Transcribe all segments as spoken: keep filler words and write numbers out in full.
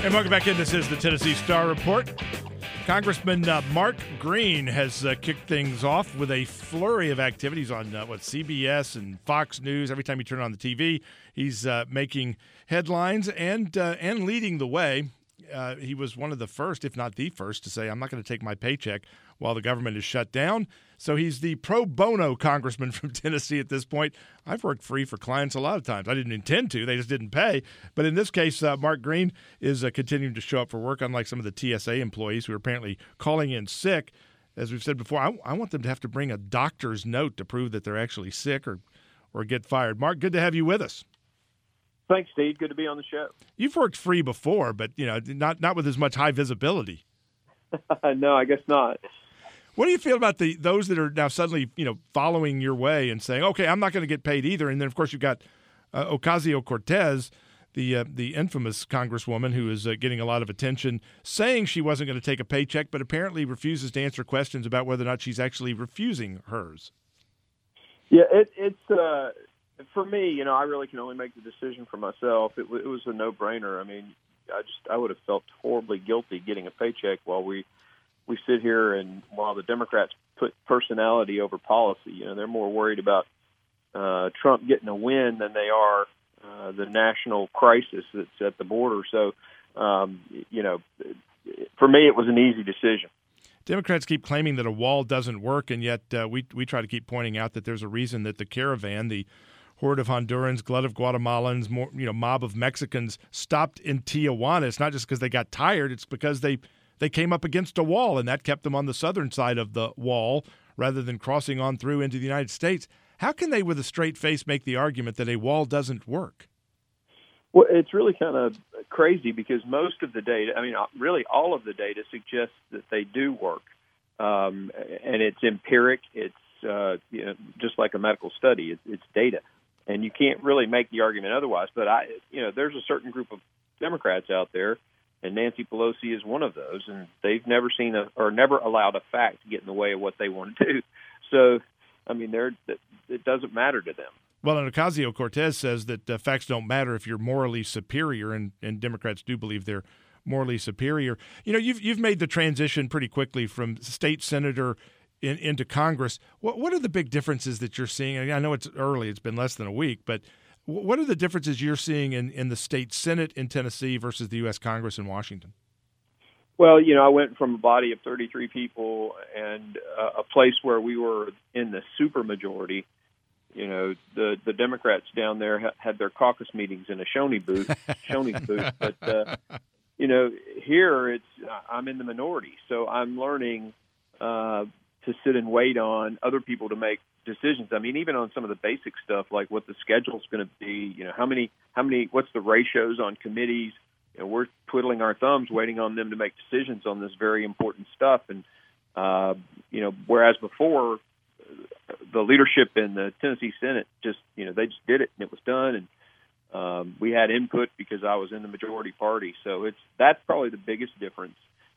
And welcome back in. This is the Tennessee Star Report. Congressman uh, Mark Green has uh, kicked things off with a flurry of activities on uh, what C B S and Fox News. Every time you turn on the T V, he's uh, making headlines and uh, and leading the way. Uh, he was one of the first, if not the first, to say, I'm not going to take my paycheck while the government is shut down. So he's the pro bono congressman from Tennessee at this point. I've worked free for clients a lot of times. I didn't intend to. They just didn't pay. But in this case, uh, Mark Green is uh, continuing to show up for work, unlike some of the T S A employees who are apparently calling in sick. As we've said before, I, I want them to have to bring a doctor's note to prove that they're actually sick or, or get fired. Mark, good to have you with us. Thanks, Steve. Good to be on the show. You've worked free before, but you know, not not with as much high visibility. No, I guess not. What do you feel about the those that are now suddenly, you know, following your way and saying, "Okay, I'm not going to get paid either"? And then, of course, you've got uh, Ocasio-Cortez, the uh, the infamous congresswoman who is uh, getting a lot of attention, saying she wasn't going to take a paycheck, but apparently refuses to answer questions about whether or not she's actually refusing hers. Yeah, it, it's uh, for me. You know, I really can only make the decision for myself. It, it was a no-brainer. I mean, I just I would have felt horribly guilty getting a paycheck while we. We sit here and while the Democrats put personality over policy, you know, they're more worried about uh, Trump getting a win than they are uh, the national crisis that's at the border. So, um, you know, for me, it was an easy decision. Democrats keep claiming that a wall doesn't work, and yet uh, we we try to keep pointing out that there's a reason that the caravan, the horde of Hondurans, glut of Guatemalans, more, you know, mob of Mexicans stopped in Tijuana. It's not just because they got tired; it's because they They came up against a wall, and that kept them on the southern side of the wall rather than crossing on through into the United States. How can they, with a straight face, make the argument that a wall doesn't work? Well, it's really kind of crazy because most of the data, I mean, really all of the data suggests that they do work. Um, and it's empiric. It's uh, you know, just like a medical study. It's, it's data. And you can't really make the argument otherwise. But, I, you know, there's a certain group of Democrats out there, and Nancy Pelosi is one of those, and they've never seen a, or never allowed a fact to get in the way of what they want to do. So, I mean, they're, it doesn't matter to them. Well, and Ocasio-Cortez says that uh, facts don't matter if you're morally superior, and, and Democrats do believe they're morally superior. You know, you've you've made the transition pretty quickly from state senator in, into Congress. What what are the big differences that you're seeing? I know it's early; it's been less than a week, but what are the differences you're seeing in, in the state Senate in Tennessee versus the U S Congress in Washington? Well, you know, I went from a body of thirty-three people and uh, a place where we were in the supermajority. You know, the the Democrats down there ha- had their caucus meetings in a Shoney booth, Shoney booth. But uh, you know, here it's I'm in the minority, so I'm learning uh, to sit and wait on other people to make decisions. I mean, even on some of the basic stuff like what the schedule's going to be, you know, how many, how many, what's the ratios on committees? You know, we're twiddling our thumbs, waiting on them to make decisions on this very important stuff. And uh, you know, whereas before, the leadership in the Tennessee Senate just, you know, they just did it and it was done, and um, we had input because I was in the majority party. So it's that's probably the biggest difference.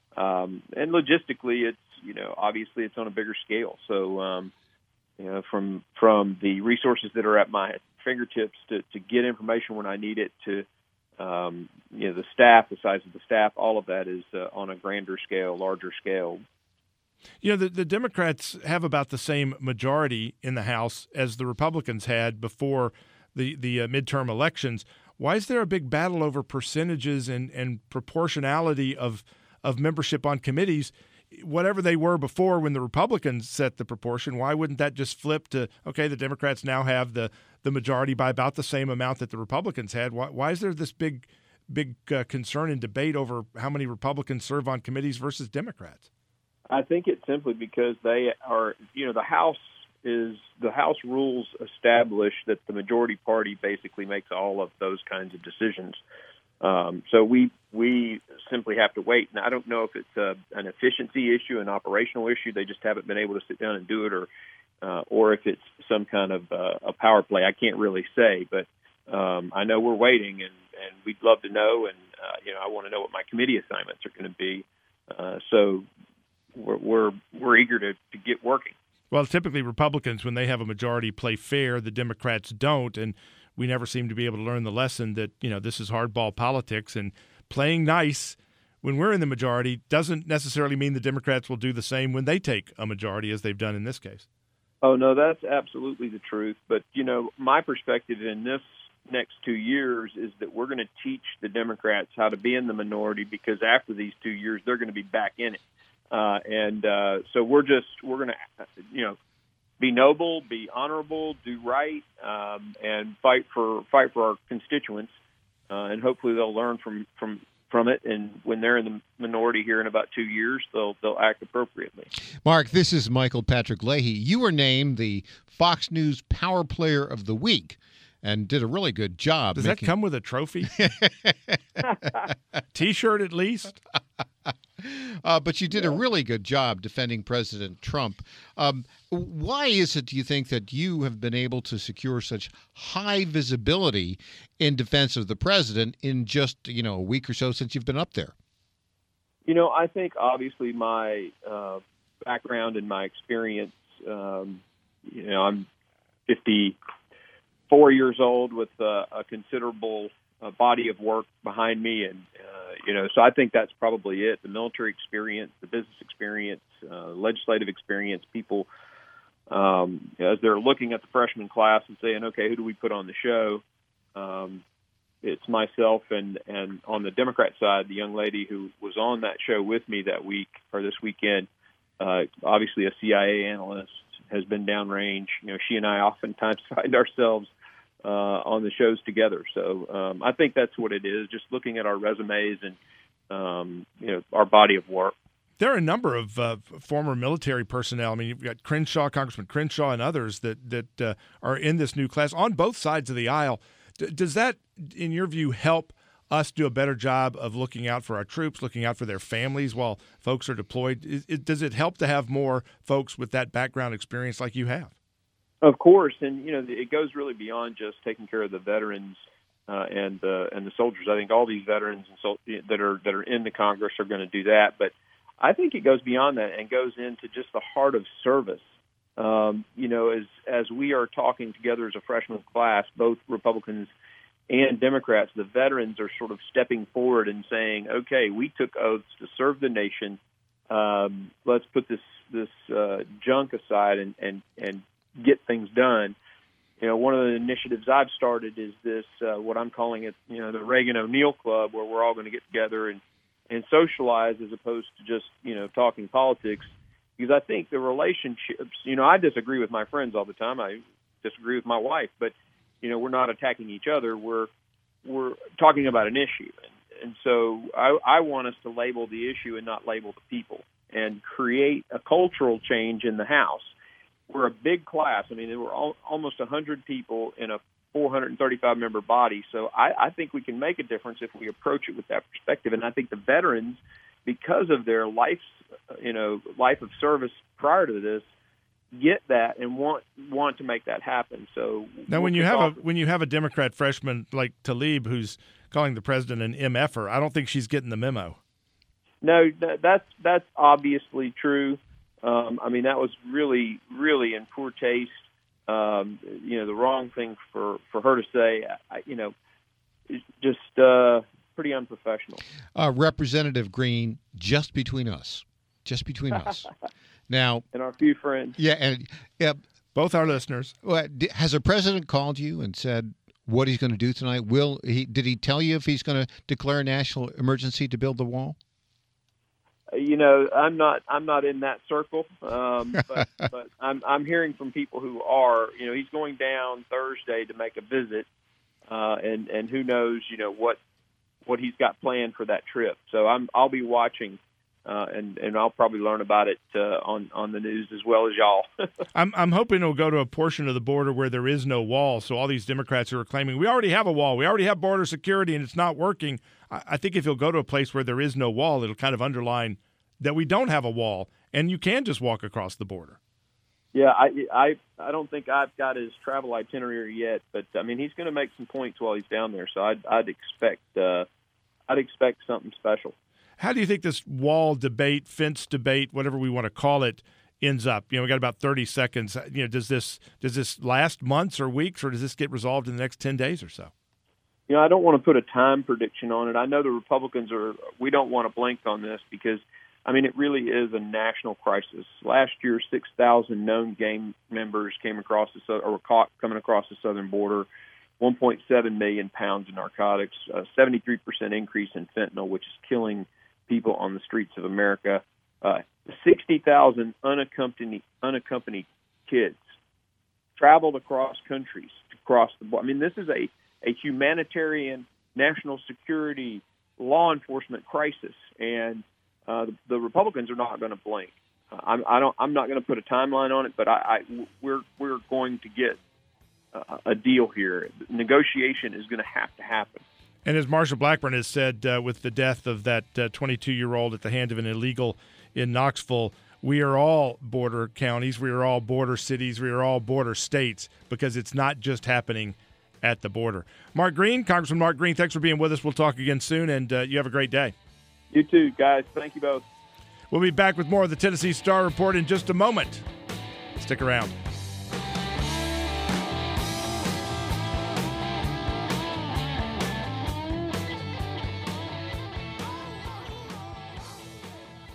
Um, and logistically, it's you know, obviously it's on a bigger scale. So. Um, You know, from from the resources that are at my fingertips to, to get information when I need it, to um, you know, the staff, the size of the staff, all of that is uh, on a grander scale, larger scale. You know, the, the Democrats have about the same majority in the House as the Republicans had before the the uh, midterm elections. Why is there a big battle over percentages and, and proportionality of of membership on committees? Whatever they were before when the Republicans set the proportion, why wouldn't that just flip to, okay, the Democrats now have the, the majority by about the same amount that the Republicans had? Why, why is there this big big uh, concern and debate over how many Republicans serve on committees versus Democrats? I think it's simply because they are, you know, the House is, the House rules establish that the majority party basically makes all of those kinds of decisions. Um, so we we simply have to wait. And I don't know if it's a, an efficiency issue, an operational issue. They just haven't been able to sit down and do it, or uh, or if it's some kind of uh, a power play. I can't really say, but um, I know we're waiting, and, and we'd love to know. And uh, you know, I want to know what my committee assignments are going to be. Uh, so we're, we're we're eager to, to get working. Well, typically Republicans, when they have a majority, play fair. The Democrats don't, and we never seem to be able to learn the lesson that, you know, this is hardball politics, and playing nice when we're in the majority doesn't necessarily mean the Democrats will do the same when they take a majority, as they've done in this case. Oh, no, that's absolutely the truth. But, you know, my perspective in this next two years is that we're going to teach the Democrats how to be in the minority, because after these two years, they're going to be back in it. Uh, and uh, so we're just, we're going to, you know, be noble, be honorable, do right, um, and fight for fight for our constituents. Uh, and hopefully they'll learn from, from from it, and when they're in the minority here in about two years, they'll they'll act appropriately. Mark, this is Michael Patrick Leahy. You were named the Fox News Power Player of the Week and did a really good job. Does making... that come with a trophy? T-shirt at least? Uh, but you did a really good job defending President Trump. Um, why is it, do you think, that you have been able to secure such high visibility in defense of the president in just, you know, a week or so since you've been up there? You know, I think obviously my uh, background and my experience, um, you know, I'm fifty-four years old with uh, a considerable uh, body of work behind me, and uh, you know, so I think that's probably it. The military experience, the business experience, uh, legislative experience, people, um, as they're looking at the freshman class and saying, okay, who do we put on the show? Um, it's myself, and, and on the Democrat side, the young lady who was on that show with me that week or this weekend, uh, obviously a C I A analyst, has been downrange. You know, she and I oftentimes find ourselves uh, on the shows together. So um, I think that's what it is, just looking at our resumes and, um, you know, our body of work. There are a number of uh, former military personnel. I mean, you've got Crenshaw, Congressman Crenshaw, and others that, that uh, are in this new class on both sides of the aisle. D- does that, in your view, help us do a better job of looking out for our troops, looking out for their families while folks are deployed? Is, it, does it help to have more folks with that background experience like you have? Of course, and you know, it goes really beyond just taking care of the veterans uh, and uh, and the soldiers. I think all these veterans and sol- that are that are in the Congress are going to do that, but I think it goes beyond that and goes into just the heart of service. Um, you know, as as we are talking together as a freshman class, both Republicans and Democrats, the veterans are sort of stepping forward and saying, "Okay, we took oaths to serve the nation. Um, let's put this this uh, junk aside and and and get things done." You know, one of the initiatives I've started is this, uh, what I'm calling it, you know, the Reagan O'Neill Club, where we're all going to get together and, and socialize as opposed to just, you know, talking politics. Because I think the relationships, you know, I disagree with my friends all the time. I disagree with my wife, but, you know, we're not attacking each other. We're we're talking about an issue. And, and so I, I want us to label the issue and not label the people, and create a cultural change in the House. We're a big class. I mean, there were all, almost one hundred people in a four hundred thirty-five member body. So I, I think we can make a difference if we approach it with that perspective. And I think the veterans, because of their life, you know, life of service prior to this, get that and want want to make that happen. So now, when you have a when you have a Democrat freshman like Tlaib who's calling the president an M F-er, I don't think she's getting the memo. No, that's that's obviously true. Um, I mean, that was really, really in poor taste. Um, you know, the wrong thing for, for her to say. I, you know, just uh, pretty unprofessional. Uh, Representative Green, just between us, just between us. Now, and our few friends. Yeah, and yeah, both our listeners. Well, has the president called you and said what he's going to do tonight? Will he? Did he tell you if he's going to declare a national emergency to build the wall? You know, I'm not. I'm not in that circle, um, but, but I'm, I'm hearing from people who are. You know, he's going down Thursday to make a visit, uh, and and who knows, you know, what what he's got planned for that trip. So I'm. I'll be watching, uh, and and I'll probably learn about it uh, on on the news as well as y'all. I'm I'm hoping it'll go to a portion of the border where there is no wall. So all these Democrats who are claiming we already have a wall, we already have border security, and it's not working. I think if you'll go to a place where there is no wall, it'll kind of underline that we don't have a wall and you can just walk across the border. Yeah, I I, I don't think I've got his travel itinerary yet, but I mean he's going to make some points while he's down there, so I'd I'd expect uh, I'd expect something special. How do you think this wall debate, fence debate, whatever we want to call it, ends up? You know, we got about thirty seconds. You know, does this does this last months or weeks, or does this get resolved in the next ten days or so? You know, I don't want to put a time prediction on it. I know the Republicans are, we don't want to blink on this because, I mean, it really is a national crisis. Last year, six thousand known gang members came across the, or were caught coming across the southern border, one point seven million pounds of narcotics, a seventy-three percent increase in fentanyl, which is killing people on the streets of America, uh, sixty thousand unaccompanied, unaccompanied kids traveled across countries to cross the border. I mean, this is a a humanitarian, national security, law enforcement crisis, and uh, the, the Republicans are not going to blink. Uh, I'm, I don't. I'm not going to put a timeline on it, but I, I we're we're going to get a, a deal here. Negotiation is going to have to happen. And as Marsha Blackburn has said, uh, with the death of that uh, twenty-two-year-old at the hand of an illegal in Knoxville, we are all border counties, we are all border cities, we are all border states, because it's not just happening at the border. Mark Green, Congressman Mark Green, thanks for being with us. We'll talk again soon, and uh, you have a great day. You too, guys. Thank you both. We'll be back with more of the Tennessee Star Report in just a moment. Stick around.